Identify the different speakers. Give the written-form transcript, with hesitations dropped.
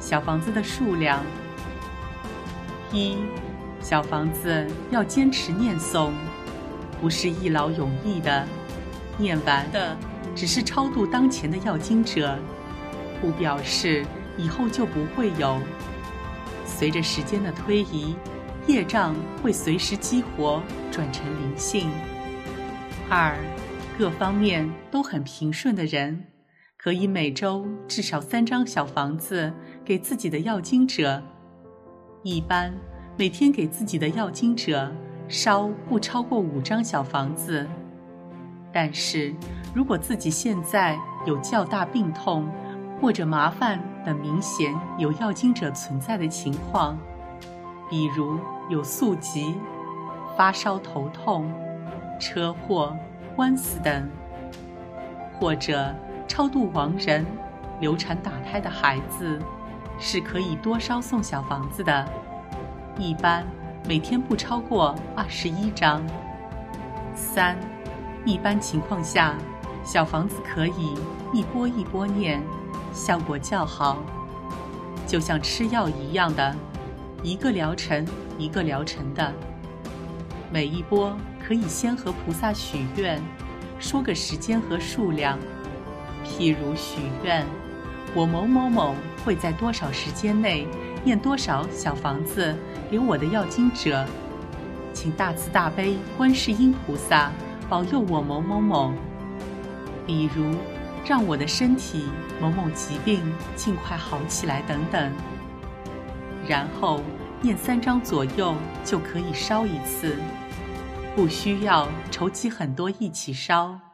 Speaker 1: 小房子的数量。一，小房子要坚持念诵，不是一劳永逸的，念完的只是超度当前的要经者，不表示以后就不会有。随着时间的推移，业障会随时激活，转成灵性。二，各方面都很平顺的人，可以每周至少3张小房子给自己的要经者。一般每天给自己的要经者烧不超过5张小房子。但是如果自己现在有较大病痛或者麻烦等明显有要经者存在的情况，比如有宿疾、发烧头痛、车祸、官司等，或者超度亡人、流产打胎的孩子，是可以多烧送小房子的，一般每天不超过21张。三，一般情况下，小房子可以一波一波念，效果较好，就像吃药一样的，一个疗程一个疗程的。每一波可以先和菩萨许愿，说个时间和数量，譬如许愿，我某某某会在多少时间内念多少小房子给我的要经者，请大慈大悲观世音菩萨保佑我某某某，比如让我的身体某某疾病尽快好起来等等。然后念3张左右就可以烧一次，不需要筹集很多一起烧。